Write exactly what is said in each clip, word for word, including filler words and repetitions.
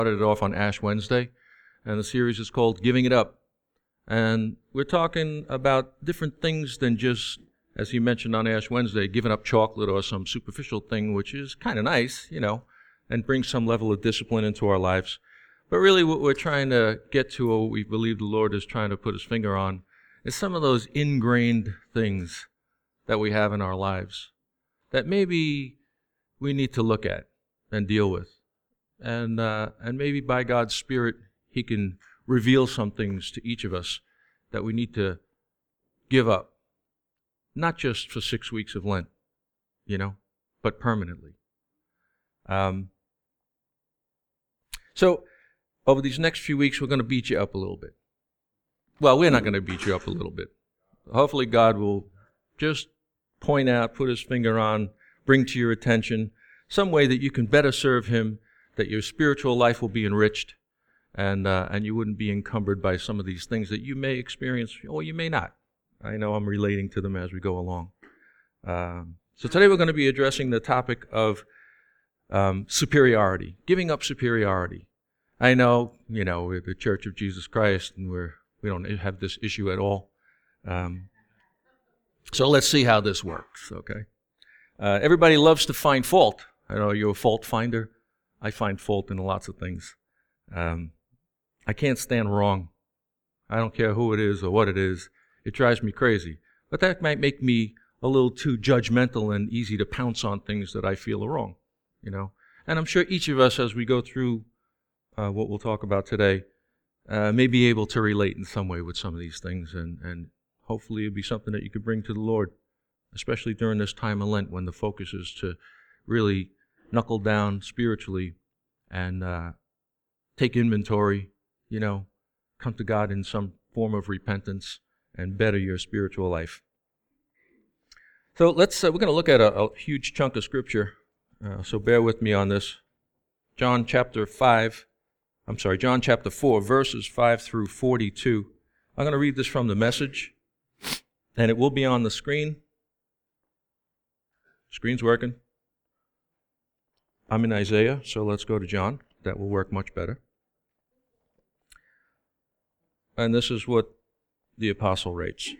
Started it off on Ash Wednesday, and the series is called Giving It Up. And we're talking about different things than just, as he mentioned on Ash Wednesday, giving up chocolate or some superficial thing, which is kind of nice, you know, and brings some level of discipline into our lives. But really what we're trying to get to, or what we believe the Lord is trying to put his finger on, is some of those ingrained things that we have in our lives that maybe we need to look at and deal with. And uh, and maybe by God's Spirit, he can reveal some things to each of us that we need to give up. Not just for six weeks of Lent, you know, but permanently. Um, so, over these next few weeks, we're going to beat you up a little bit. Well, we're not going to beat you up a little bit. Hopefully God will just point out, put his finger on, bring to your attention some way that you can better serve him, that your spiritual life will be enriched, and uh, and you wouldn't be encumbered by some of these things that you may experience, or you may not. I know I'm relating to them as we go along. Um, so today we're going to be addressing the topic of um, superiority, giving up superiority. I know, you know, we're the Church of Jesus Christ, and we're we don't have this issue at all. Um, so let's see how this works. Okay. Uh, everybody loves to find fault. I know you're a fault finder. I find fault in lots of things. Um, I can't stand wrong. I don't care who it is or what it is. It drives me crazy. But that might make me a little too judgmental and easy to pounce on things that I feel are wrong, you know. And I'm sure each of us, as we go through uh, what we'll talk about today, uh, may be able to relate in some way with some of these things. And, and hopefully it'll be something that you could bring to the Lord, especially during this time of Lent when the focus is to really knuckle down spiritually and uh, take inventory, you know, come to God in some form of repentance and better your spiritual life. So let's, uh, we're going to look at a, a huge chunk of Scripture, uh, so bear with me on this. John chapter five, I'm sorry, John chapter four, verses five through forty-two. I'm going to read this from the Message, and it will be on the screen. Screen's working. I'm in Isaiah, so let's go to John. That will work much better. And this is what the apostle writes.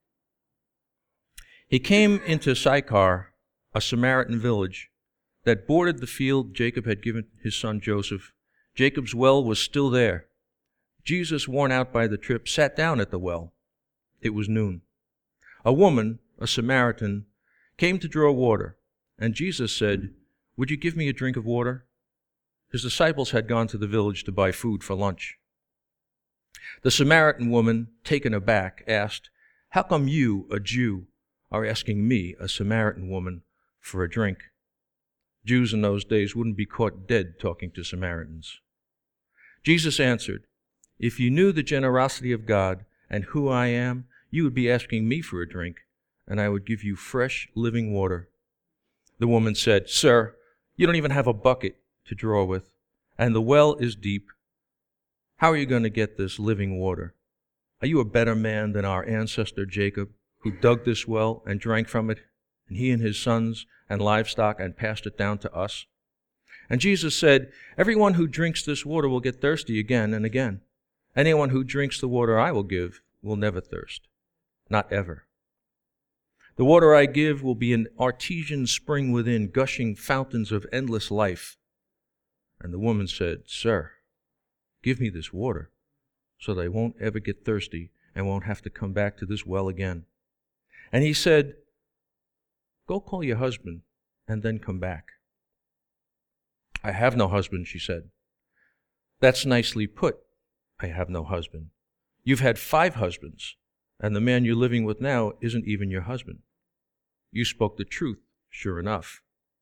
He came into Sychar, a Samaritan village that bordered the field Jacob had given his son Joseph. Jacob's well was still there. Jesus, worn out by the trip, sat down at the well. It was noon. A woman, a Samaritan, came to draw water, and Jesus said, "Would you give me a drink of water?" His disciples had gone to the village to buy food for lunch. The Samaritan woman, taken aback, asked, "How come you, a Jew, are asking me, a Samaritan woman, for a drink?" Jews in those days wouldn't be caught dead talking to Samaritans. Jesus answered, "If you knew the generosity of God and who I am, you would be asking me for a drink, and I would give you fresh, living water." The woman said, "Sir, you don't even have a bucket to draw with, and the well is deep. How are you going to get this living water? Are you a better man than our ancestor Jacob, who dug this well and drank from it, and he and his sons and livestock, and passed it down to us?" And Jesus said, "Everyone who drinks this water will get thirsty again and again. Anyone who drinks the water I will give will never thirst, not ever. The water I give will be an artesian spring within, gushing fountains of endless life." And the woman said, "Sir, give me this water so that I won't ever get thirsty and won't have to come back to this well again." And he said, "Go call your husband and then come back." "I have no husband," she said. "That's nicely put, 'I have no husband.' You've had five husbands, and the man you're living with now isn't even your husband. You spoke the truth, sure enough."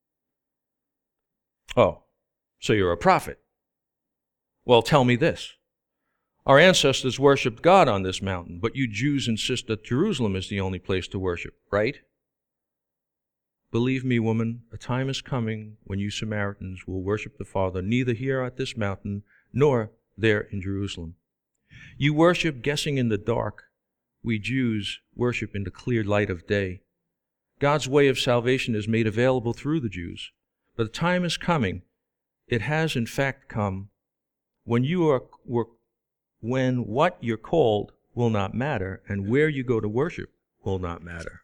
"Oh, so you're a prophet. Well, tell me this. Our ancestors worshipped God on this mountain, but you Jews insist that Jerusalem is the only place to worship, right? Believe me, woman, a time is coming when you Samaritans will worship the Father neither here at this mountain nor there in Jerusalem. You worship guessing in the dark. We Jews worship in the clear light of day. God's way of salvation is made available through the Jews. But the time is coming, it has in fact come, when you are were, when what you're called will not matter, and where you go to worship will not matter.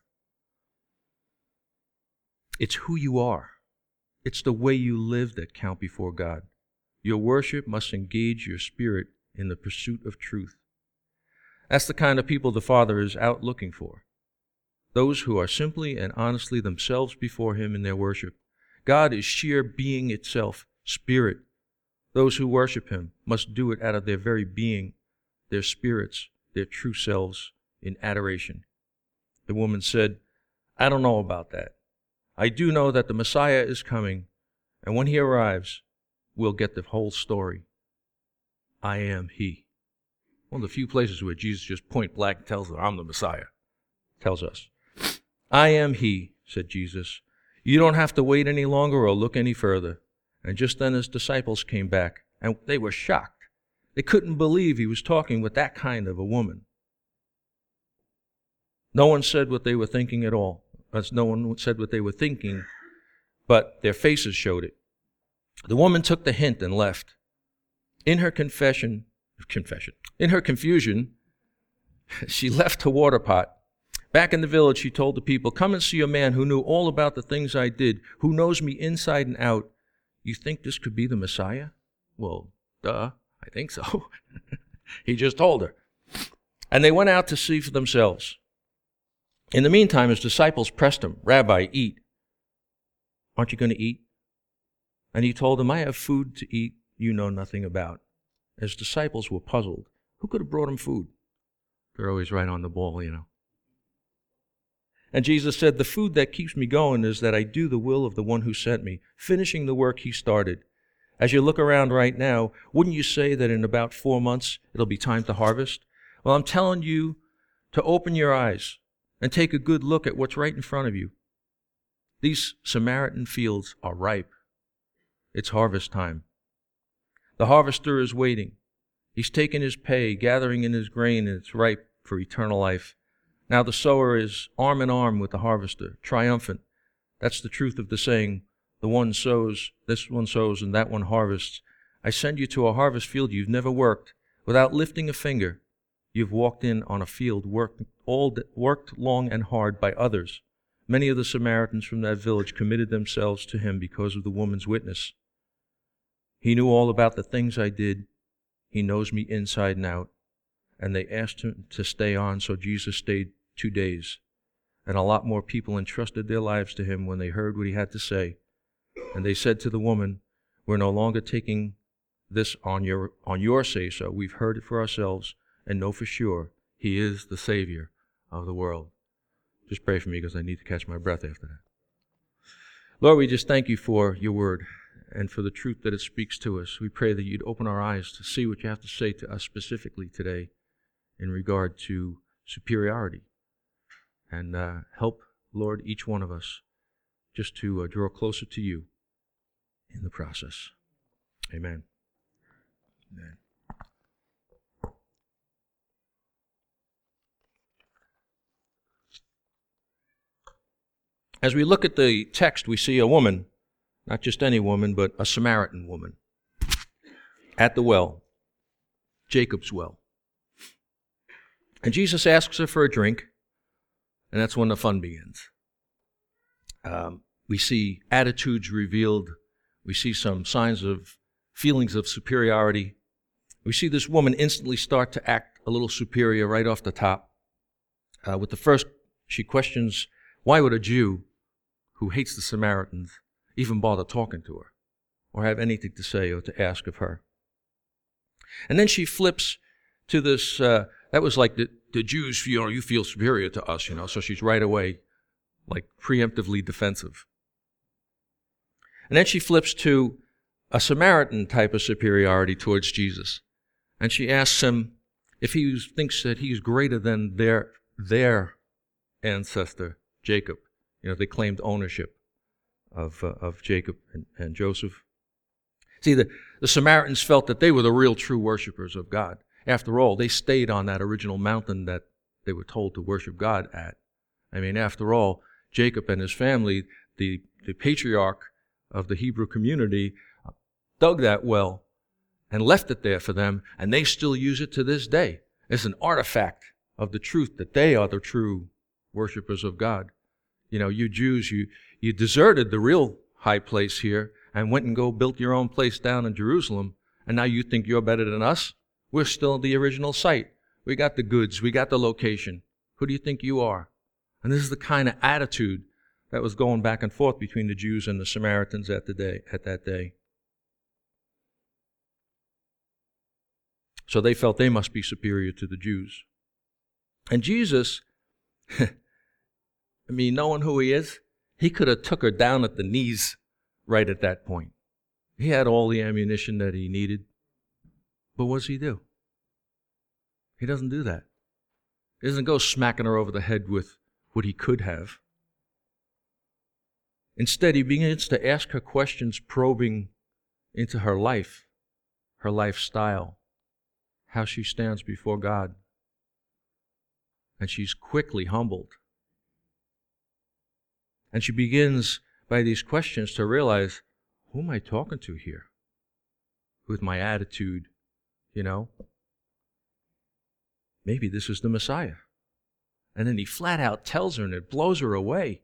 It's who you are. It's the way you live that count before God. Your worship must engage your spirit in the pursuit of truth. That's the kind of people the Father is out looking for. Those who are simply and honestly themselves before Him in their worship. God is sheer being itself, spirit. Those who worship Him must do it out of their very being, their spirits, their true selves in adoration. The woman said, I don't know about that. I do know that the Messiah is coming, and when He arrives, we'll get the whole story. I am He. One of the few places where Jesus just point blank tells her, I'm the Messiah. Tells us. I am He, said Jesus. You don't have to wait any longer or look any further. And just then His disciples came back, and they were shocked. They couldn't believe He was talking with that kind of a woman. No one said what they were thinking at all. As no one said what they were thinking, but their faces showed it. The woman took the hint and left. In her confession, confession, in her confusion, she left her water pot. Back in the village, she told the people, come and see a man who knew all about the things I did, who knows me inside and out. You think this could be the Messiah? Well, duh, I think so. He just told her. And they went out to see for themselves. In the meantime, His disciples pressed Him, Rabbi, eat. Aren't you going to eat? And He told them, I have food to eat you know nothing about. His disciples were puzzled. Who could have brought Him food? They're always right on the ball, you know. And Jesus said, the food that keeps me going is that I do the will of the one who sent me, finishing the work He started. As you look around right now, wouldn't you say that in about four months it'll be time to harvest? Well, I'm telling you to open your eyes and take a good look at what's right in front of you. These Samaritan fields are ripe. It's harvest time. The harvester is waiting. He's taken his pay, gathering in his grain, and it's ripe for eternal life. Now the sower is arm in arm with the harvester, triumphant. That's the truth of the saying, the one sows, this one sows, and that one harvests. I send you to a harvest field you've never worked. Without lifting a finger, you've walked in on a field worked, all, worked long and hard by others. Many of the Samaritans from that village committed themselves to Him because of the woman's witness. He knew all about the things I did. He knows me inside and out. And they asked Him to stay on, so Jesus stayed two days. And a lot more people entrusted their lives to Him when they heard what He had to say. And they said to the woman, we're no longer taking this on your on your say-so. We've heard it for ourselves and know for sure He is the Savior of the world. Just pray for me because I need to catch my breath after that. Lord, we just thank You for Your word and for the truth that it speaks to us. We pray that You'd open our eyes to see what You have to say to us specifically today in regard to superiority. And uh, help, Lord, each one of us just to uh, draw closer to You in the process. Amen. Amen. As we look at the text, we see a woman, not just any woman, but a Samaritan woman, at the well, Jacob's well. And Jesus asks her for a drink, and that's when the fun begins. Um, we see attitudes revealed. We see some signs of feelings of superiority. We see this woman instantly start to act a little superior right off the top. Uh, with the first, she questions, why would a Jew who hates the Samaritans even bother talking to her or have anything to say or to ask of her? And then she flips to this, uh, that was like the, the Jews, you know, you feel superior to us, you know, so she's right away like preemptively defensive. And then she flips to a Samaritan type of superiority towards Jesus. And she asks him if he thinks that he's greater than their, their ancestor, Jacob. You know, they claimed ownership of, uh, of Jacob and, and Joseph. See, the, the Samaritans felt that they were the real true worshipers of God. After all, they stayed on that original mountain that they were told to worship God at. I mean, after all, Jacob and his family, the, the patriarch of the Hebrew community, dug that well and left it there for them, and they still use it to this day. It's an artifact of the truth that they are the true worshipers of God. You know, you Jews, you, you deserted the real high place here and went and go built your own place down in Jerusalem, and now you think you're better than us? We're still the original site. We got the goods. We got the location. Who do you think you are? And this is the kind of attitude that was going back and forth between the Jews and the Samaritans at the day, at that day. So they felt they must be superior to the Jews. And Jesus, I mean, knowing who he is, he could have took her down at the knees right at that point. He had all the ammunition that he needed. But what does he do? He doesn't do that. He doesn't go smacking her over the head with what he could have. Instead, he begins to ask her questions probing into her life, her lifestyle, how she stands before God. And she's quickly humbled. And she begins, by these questions, to realize, who am I talking to here? With my attitude, you know? Maybe this is the Messiah. And then he flat out tells her, and it blows her away.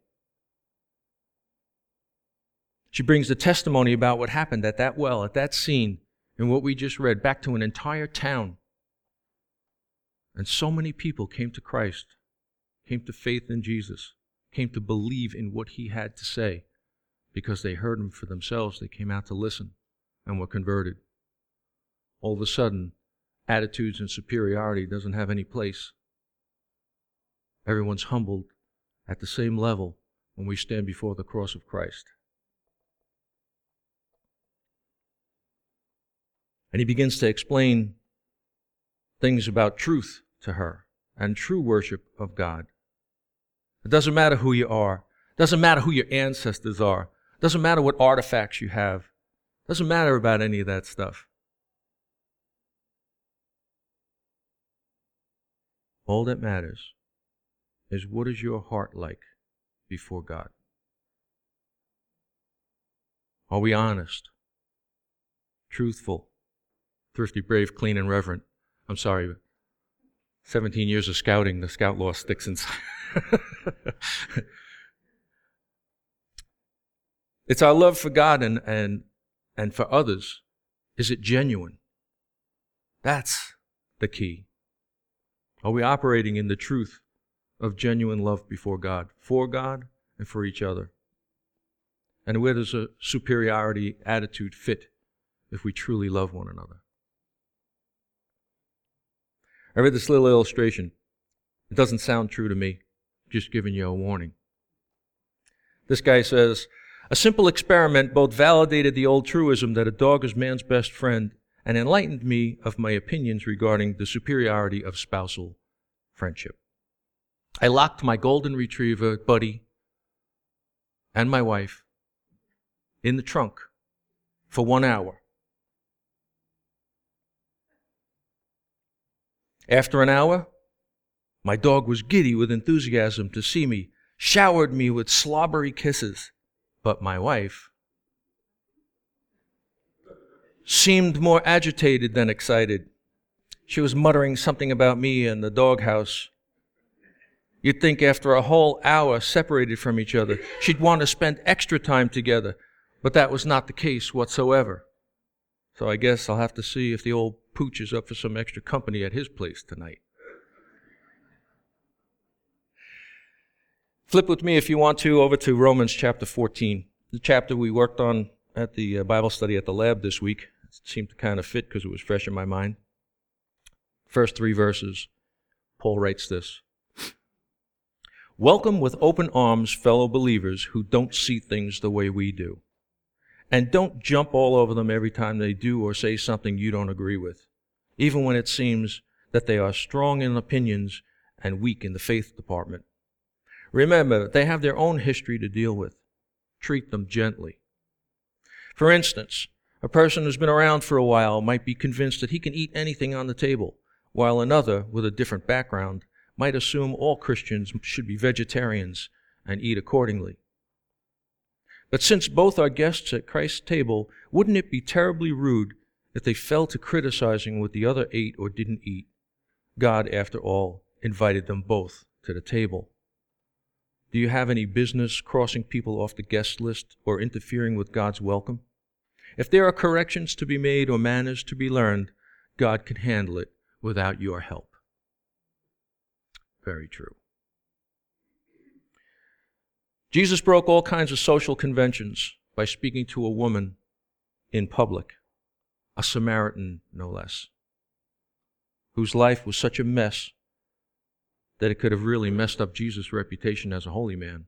She brings the testimony about what happened at that well, at that scene, and what we just read, back to an entire town. And so many people came to Christ, came to faith in Jesus, came to believe in what he had to say, because they heard him for themselves. They came out to listen and were converted. All of a sudden, attitudes and superiority doesn't have any place. Everyone's humbled at the same level when we stand before the cross of Christ. And he begins to explain things about truth to her and true worship of God. It doesn't matter who you are. It doesn't matter who your ancestors are. It doesn't matter what artifacts you have. It doesn't matter about any of that stuff. All that matters is, what is your heart like before God? Are we honest, truthful, thrifty, brave, clean, and reverent? I'm sorry, but seventeen years of scouting, the scout law sticks inside. It's our love for God and, and, and for others. Is it genuine? That's the key. Are we operating in the truth of genuine love before God, for God and for each other? And where does a superiority attitude fit if we truly love one another? I read this little illustration. It doesn't sound true to me, just giving you a warning. This guy says, a simple experiment both validated the old truism that a dog is man's best friend and enlightened me of my opinions regarding the superiority of spousal friendship. I locked my golden retriever, Buddy, and my wife in the trunk for one hour. After an hour, my dog was giddy with enthusiasm to see me, showered me with slobbery kisses. But my wife seemed more agitated than excited. She was muttering something about me and the doghouse. You'd think after a whole hour separated from each other, she'd want to spend extra time together, but that was not the case whatsoever. So I guess I'll have to see if the old pooch is up for some extra company at his place tonight. Flip with me, if you want to, over to Romans chapter fourteen, the chapter we worked on at the Bible study at the lab this week. It seemed to kind of fit because it was fresh in my mind. First three verses, Paul writes this. Welcome with open arms, fellow believers who don't see things the way we do. And don't jump all over them every time they do or say something you don't agree with, even when it seems that they are strong in opinions and weak in the faith department. Remember, they have their own history to deal with. Treat them gently. For instance, a person who's been around for a while might be convinced that he can eat anything on the table, while another, with a different background, might assume all Christians should be vegetarians and eat accordingly. But since both are guests at Christ's table, wouldn't it be terribly rude if they fell to criticizing what the other ate or didn't eat, God, after all, invited them both to the table. Do you have any business crossing people off the guest list or interfering with God's welcome? If there are corrections to be made or manners to be learned, God can handle it without your help. Very true. Jesus broke all kinds of social conventions by speaking to a woman in public, a Samaritan no less, whose life was such a mess that it could have really messed up Jesus' reputation as a holy man.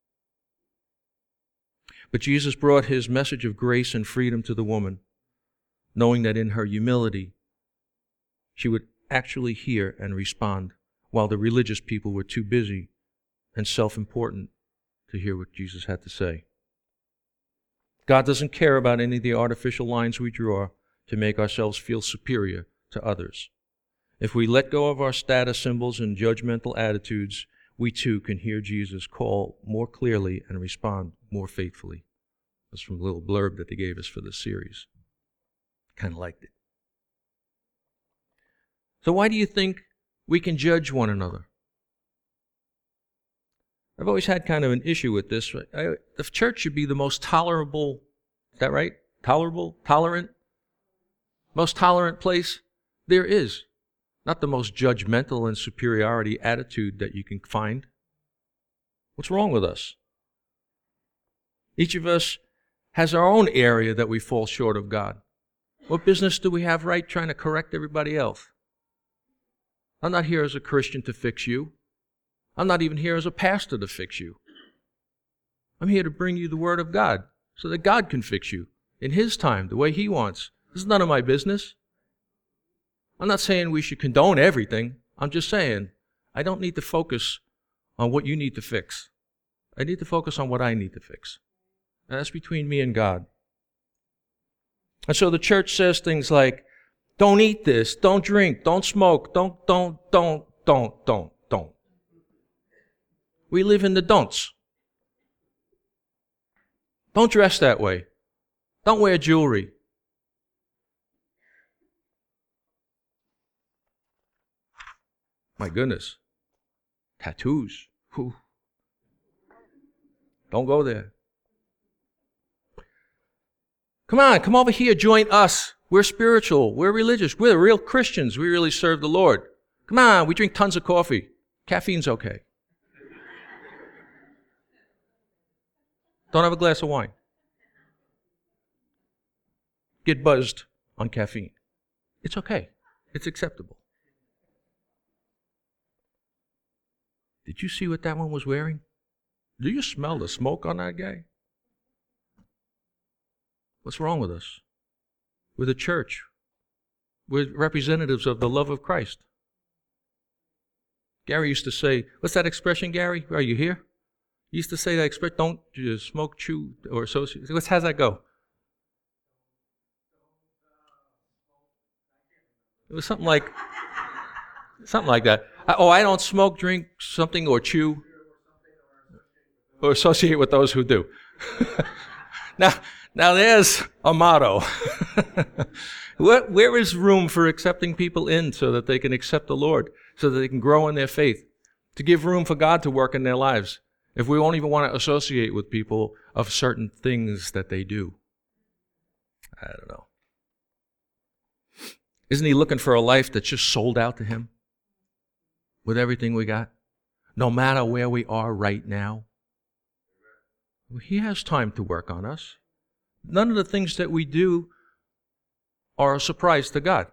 But Jesus brought his message of grace and freedom to the woman, knowing that in her humility, she would actually hear and respond, while the religious people were too busy and self-important to hear what Jesus had to say. God doesn't care about any of the artificial lines we draw to make ourselves feel superior to others. If we let go of our status symbols and judgmental attitudes, we too can hear Jesus call more clearly and respond more faithfully. That's from a little blurb that they gave us for this series. Kind of liked it. So why do you think we can judge one another? I've always had kind of an issue with this. I, the church should be the most tolerable, is that right? Tolerable? Tolerant? Most tolerant place there is. Not the most judgmental and superiority attitude that you can find. What's wrong with us? Each of us has our own area that we fall short of God. What business do we have right trying to correct everybody else? I'm not here as a Christian to fix you. I'm not even here as a pastor to fix you. I'm here to bring you the Word of God so that God can fix you in His time, the way He wants. This is none of my business. I'm not saying we should condone everything. I'm just saying I don't need to focus on what you need to fix. I need to focus on what I need to fix. And that's between me and God. And so the church says things like, don't eat this, don't drink, don't smoke, don't, don't, don't, don't, don't, don't. We live in the don'ts. Don't dress that way. Don't wear jewelry. My goodness. Tattoos. Whew. Don't go there. Come on, come over here, join us. We're spiritual. We're religious. We're real Christians. We really serve the Lord. Come on, we drink tons of coffee. Caffeine's okay. Don't have a glass of wine. Get buzzed on caffeine. It's okay. It's acceptable. Did you see what that one was wearing? Do you smell the smoke on that guy? What's wrong with us? We're the church. We're representatives of the love of Christ. Gary used to say, what's that expression, Gary? Are you here? He used to say that expression, don't uh, smoke, chew, or associate. What's, how's that go? It was something like, something like that. I, oh, I don't smoke, drink, something, or chew, or associate with those who do. now, now there's a motto. where, where is room for accepting people in so that they can accept the Lord, so that they can grow in their faith, to give room for God to work in their lives, if we won't even want to associate with people of certain things that they do? I don't know. Isn't He looking for a life that's just sold out to Him with everything we got, no matter where we are right now? He has time to work on us. None of the things that we do are a surprise to God.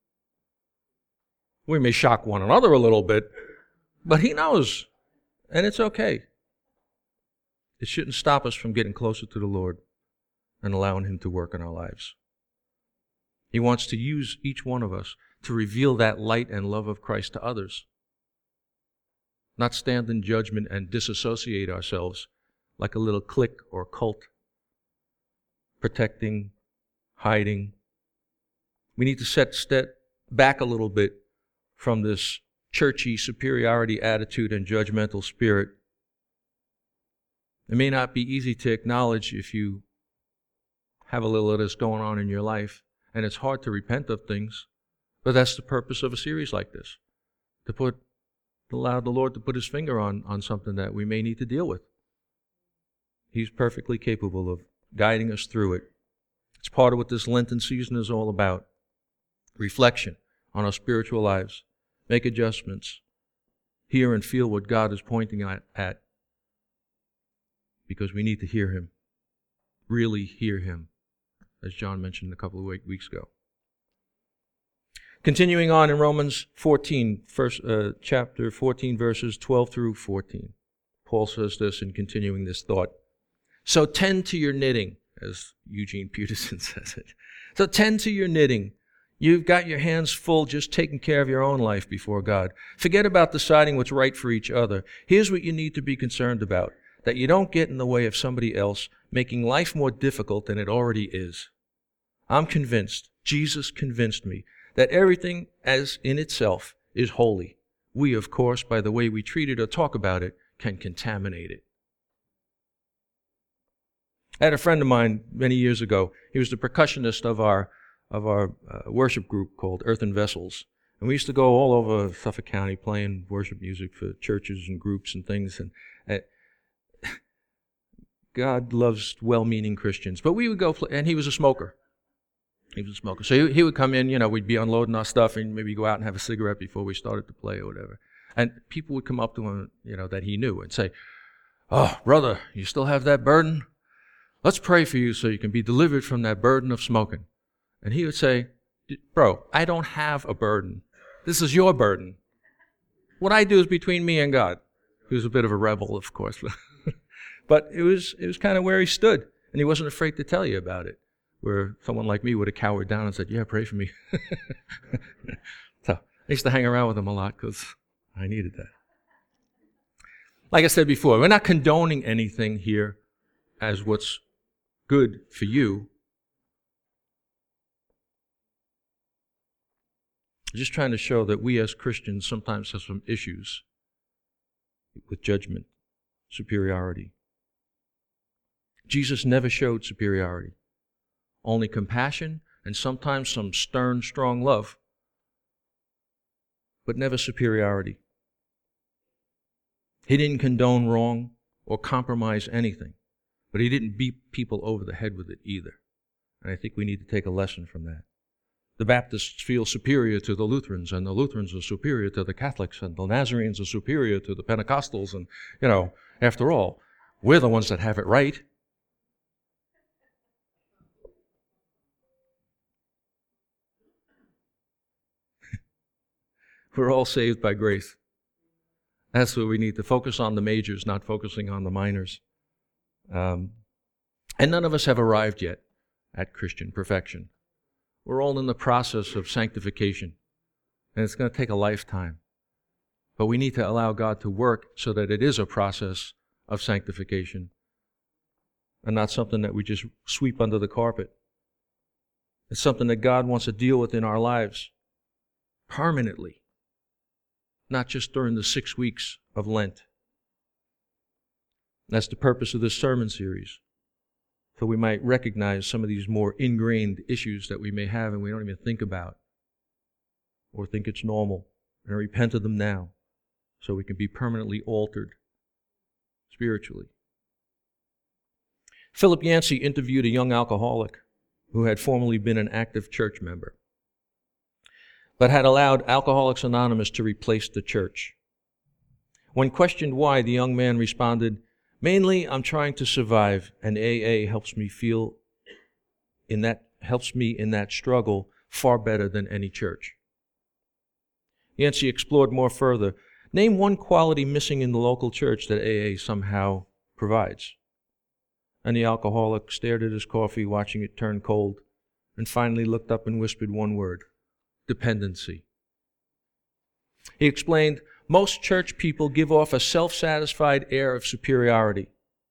We may shock one another a little bit, but He knows, and it's okay. It shouldn't stop us from getting closer to the Lord and allowing Him to work in our lives. He wants to use each one of us to reveal that light and love of Christ to others, not stand in judgment and disassociate ourselves like a little clique or cult, protecting, hiding. We need to set step back a little bit from this churchy superiority attitude and judgmental spirit. It may not be easy to acknowledge if you have a little of this going on in your life, and it's hard to repent of things, but that's the purpose of a series like this, to put, to allow the Lord to put His finger on, on something that we may need to deal with. He's perfectly capable of guiding us through it. It's part of what this Lenten season is all about. Reflection on our spiritual lives. Make adjustments. Hear and feel what God is pointing at, at because we need to hear Him. Really hear Him, as John mentioned a couple of weeks ago. Continuing on in Romans fourteen, first, uh, chapter fourteen, verses twelve through fourteen. Paul says this in continuing this thought. So tend to your knitting, as Eugene Peterson says it. So tend to your knitting. You've got your hands full just taking care of your own life before God. Forget about deciding what's right for each other. Here's what you need to be concerned about, that you don't get in the way of somebody else, making life more difficult than it already is. I'm convinced, Jesus convinced me, that everything as in itself is holy. We, of course, by the way we treat it or talk about it, can contaminate it. I had a friend of mine many years ago. He was the percussionist of our of our uh, worship group called Earthen Vessels. And we used to go all over Suffolk County playing worship music for churches and groups and things. And uh, God loves well-meaning Christians. But we would go, play, and he was a smoker. He was a smoker. So he, he would come in, you know, we'd be unloading our stuff and maybe go out and have a cigarette before we started to play or whatever. And people would come up to him, you know, that he knew and say, "Oh, brother, you still have that burden? Let's pray for you so you can be delivered from that burden of smoking." And he would say, "Bro, I don't have a burden. This is your burden. What I do is between me and God." He was a bit of a rebel, of course. But it was it was kind of where he stood. And he wasn't afraid to tell you about it. Where someone like me would have cowered down and said, "Yeah, pray for me." So I used to hang around with him a lot because I needed that. Like I said before, we're not condoning anything here as what's good for you. Just trying to show that we as Christians sometimes have some issues with judgment, superiority. Jesus never showed superiority, only compassion and sometimes some stern, strong love, but never superiority. He didn't condone wrong or compromise anything, but he didn't beat people over the head with it either. And I think we need to take a lesson from that. The Baptists feel superior to the Lutherans, and the Lutherans are superior to the Catholics, and the Nazarenes are superior to the Pentecostals, and, you know, after all, we're the ones that have it right. We're all saved by grace. That's what we need to focus on, the majors, not focusing on the minors. Um, and none of us have arrived yet at Christian perfection. We're all in the process of sanctification, and it's going to take a lifetime. But we need to allow God to work so that it is a process of sanctification and not something that we just sweep under the carpet. It's something that God wants to deal with in our lives permanently, not just during the six weeks of Lent. That's the purpose of this sermon series. So we might recognize some of these more ingrained issues that we may have and we don't even think about or think it's normal, and repent of them now so we can be permanently altered spiritually. Philip Yancey interviewed a young alcoholic who had formerly been an active church member, but had allowed Alcoholics Anonymous to replace the church. When questioned why, the young man responded, "Mainly, I'm trying to survive, and A A helps me feel in that helps me in that struggle far better than any church." Yancey explored more further. Name one quality missing in the local church that A A somehow provides. And the alcoholic stared at his coffee, watching it turn cold, and finally looked up and whispered one word: dependency. He explained, most church people give off a self-satisfied air of superiority.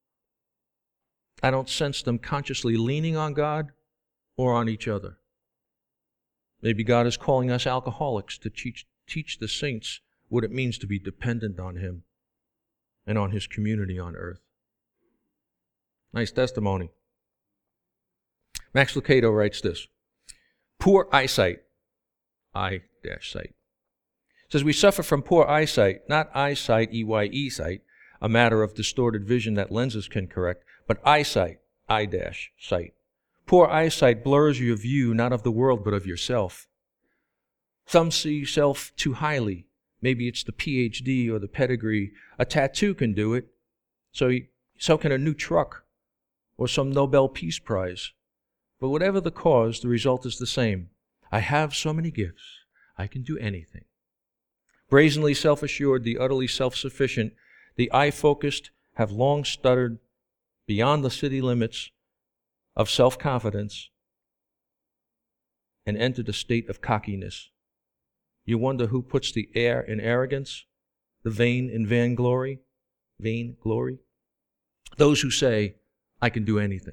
I don't sense them consciously leaning on God or on each other. Maybe God is calling us alcoholics to teach, teach the saints what it means to be dependent on Him and on His community on earth. Nice testimony. Max Lucado writes this: Poor eyesight. Eye dash sight. It says we suffer from poor eyesight, not eyesight, E Y E sight, a matter of distorted vision that lenses can correct, but eyesight, eye dash sight. Poor eyesight blurs your view not of the world but of yourself. Some see self too highly. Maybe it's the P H D or the pedigree. A tattoo can do it. So, so can a new truck or some Nobel Peace Prize. But whatever the cause, the result is the same. I have so many gifts, I can do anything. Brazenly self-assured, the utterly self-sufficient, the eye-focused have long stuttered beyond the city limits of self-confidence and entered a state of cockiness. You wonder who puts the air in arrogance, the vain in vainglory, vain glory? Those who say, I can do anything.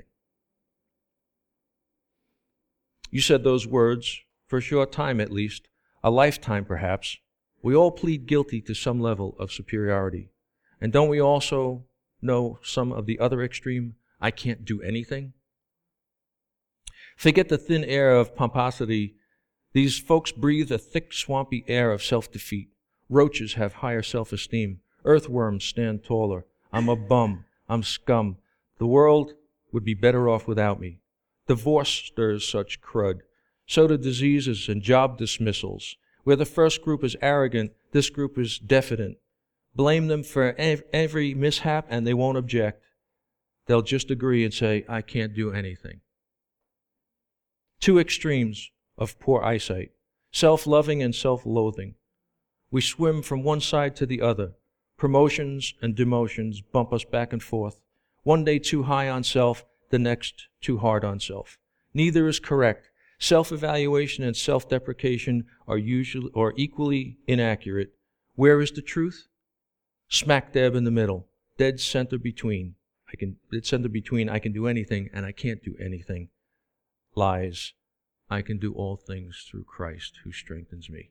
You said those words for a short time at least, a lifetime perhaps. We all plead guilty to some level of superiority. And don't we also know some of the other extreme, I can't do anything? Forget the thin air of pomposity. These folks breathe a thick, swampy air of self-defeat. Roaches have higher self-esteem. Earthworms stand taller. I'm a bum. I'm scum. The world would be better off without me. Divorce stirs such crud. So do diseases and job dismissals. Where the first group is arrogant, this group is diffident. Blame them for ev- every mishap and they won't object. They'll just agree and say, I can't do anything. Two extremes of poor eyesight, self-loving and self-loathing. We swim from one side to the other. Promotions and demotions bump us back and forth. One day too high on self, the next too hard on self. Neither is correct. Self-evaluation and self-deprecation are usually or equally inaccurate. Where is the truth? Smack dab in the middle, dead center between. I can dead center between. I can do anything and I can't do anything. Lies. I can do all things through Christ who strengthens me.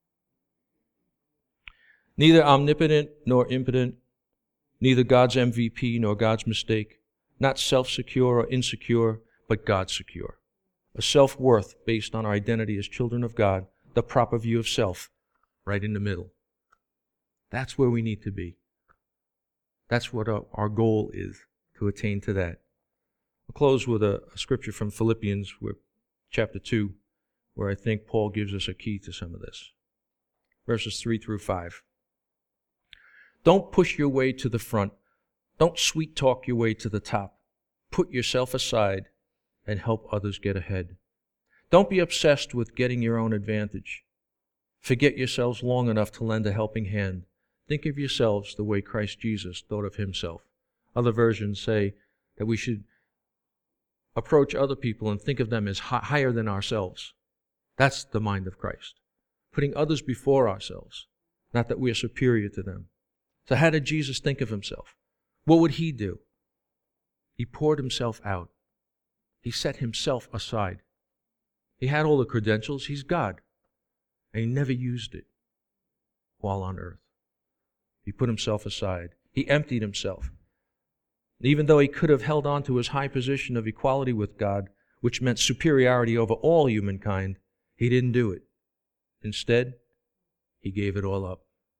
Neither omnipotent nor impotent, neither God's M V P nor God's mistake, not self-secure or insecure, but God-secure. A self-worth based on our identity as children of God, the proper view of self, right in the middle. That's where we need to be. That's what our, our goal is, to attain to that. I'll close with a, a scripture from Philippians where, chapter two, where I think Paul gives us a key to some of this. Verses three through five. Don't push your way to the front. Don't sweet talk your way to the top. Put yourself aside and help others get ahead. Don't be obsessed with getting your own advantage. Forget yourselves long enough to lend a helping hand. Think of yourselves the way Christ Jesus thought of himself. Other versions say that we should approach other people and think of them as higher than ourselves. That's the mind of Christ. Putting others before ourselves, not that we are superior to them. So how did Jesus think of himself? What would he do? He poured himself out. He set himself aside. He had all the credentials. He's God. And he never used it while on earth. He put himself aside. He emptied himself. Even though he could have held on to his high position of equality with God, which meant superiority over all humankind, he didn't do it. Instead, he gave it all up.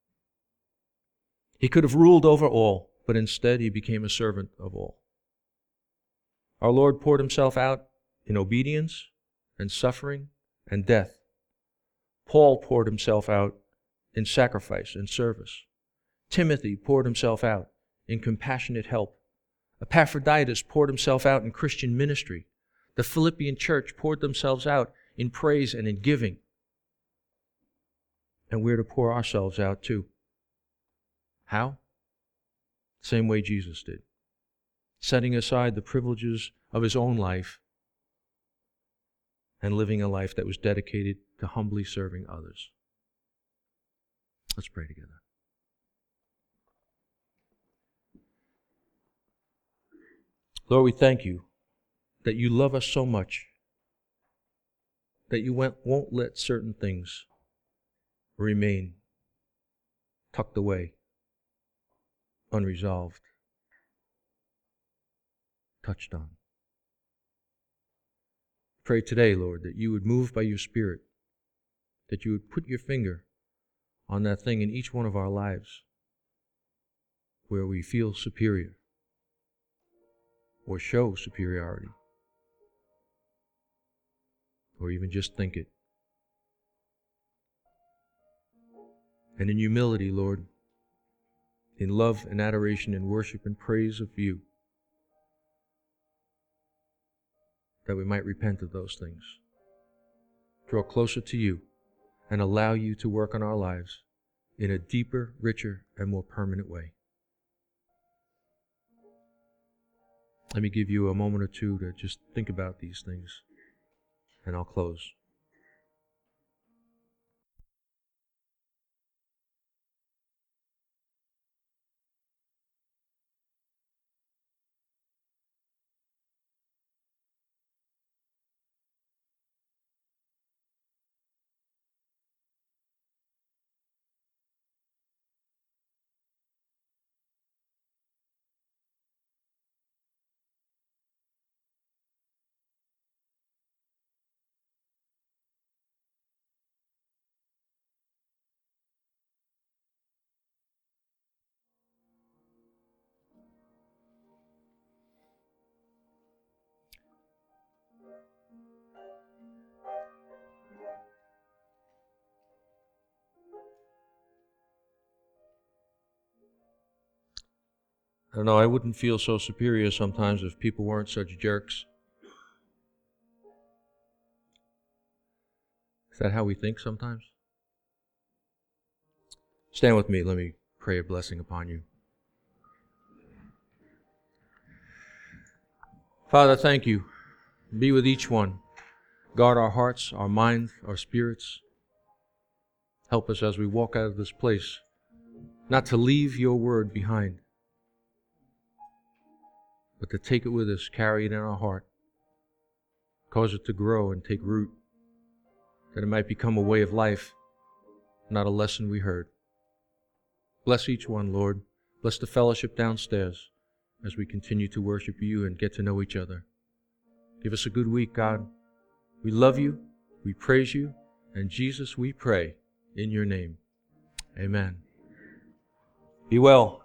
He could have ruled over all, but instead he became a servant of all. Our Lord poured himself out in obedience and suffering and death. Paul poured himself out in sacrifice and service. Timothy poured himself out in compassionate help. Epaphroditus poured himself out in Christian ministry. The Philippian church poured themselves out in praise and in giving. And we're to pour ourselves out too. How? Same way Jesus did. Setting aside the privileges of his own life and living a life that was dedicated to humbly serving others. Let's pray together. Lord, we thank you that you love us so much that you won't let certain things remain tucked away, unresolved, touched on. Pray today, Lord, that you would move by your Spirit, that you would put your finger on that thing in each one of our lives where we feel superior or show superiority or even just think it. And in humility, Lord, in love and adoration and worship and praise of you, that we might repent of those things, draw closer to you, and allow you to work on our lives in a deeper, richer, and more permanent way. Let me give you a moment or two to just think about these things, and I'll close. I don't know, I wouldn't feel so superior sometimes if people weren't such jerks. Is that how we think sometimes? Stand with me. Let me pray a blessing upon you. Father, thank you. Be with each one. Guard our hearts, our minds, our spirits. Help us as we walk out of this place not to leave your word behind, but to take it with us, carry it in our heart, cause it to grow and take root, that it might become a way of life, not a lesson we heard. Bless each one, Lord. Bless the fellowship downstairs as we continue to worship you and get to know each other. Give us a good week, God. We love you, we praise you, and Jesus, we pray in your name. Amen. Be well.